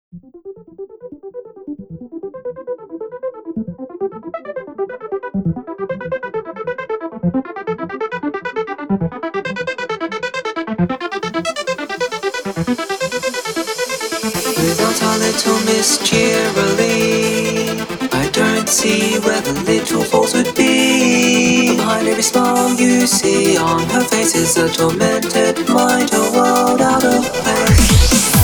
Without our little Miss Cheerily, I don't see where the little fault would be. But behind every smile you see on her face is a tormented mind, a world out of place.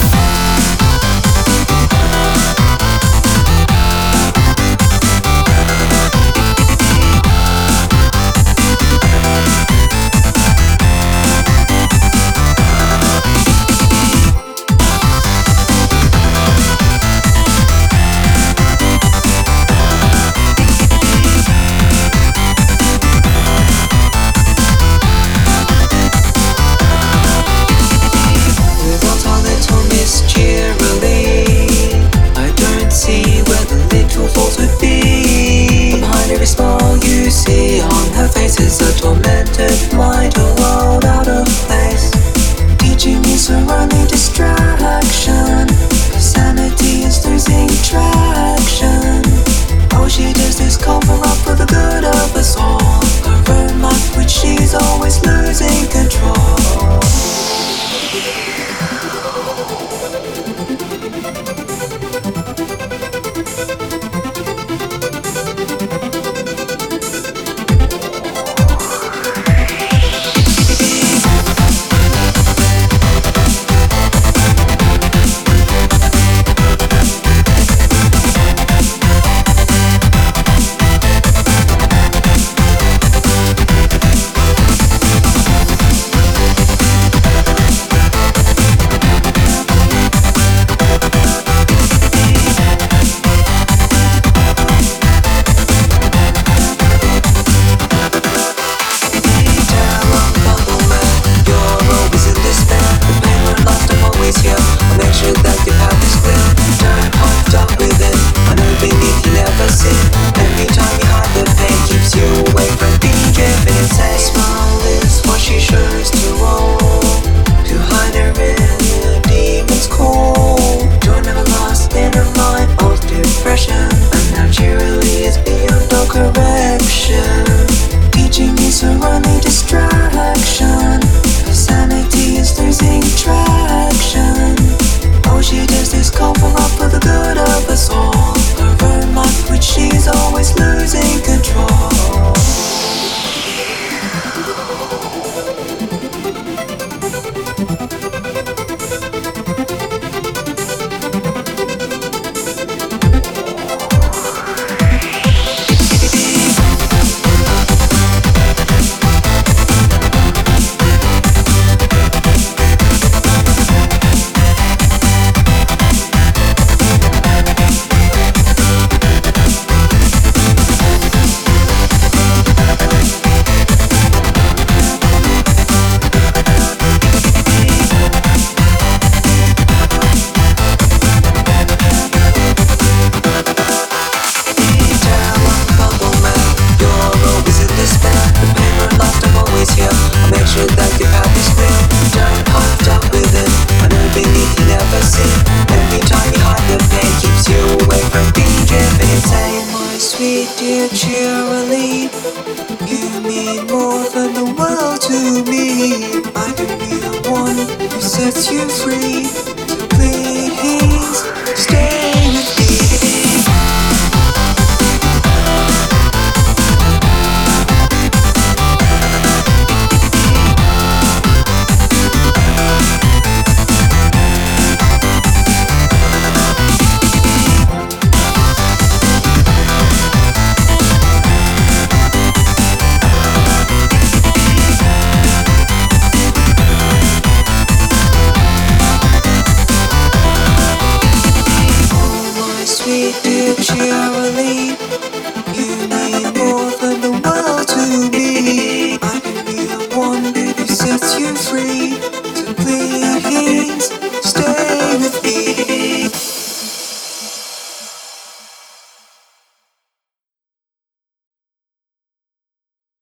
Is a tormented mind, a world out of place. Teaching is her only distraction. Her sanity is losing traction. All she does is cover up for the good of us all. Her own life, which she's always losing control. Dear Cheerily, you mean more than the world to me. I can be the one who sets you free.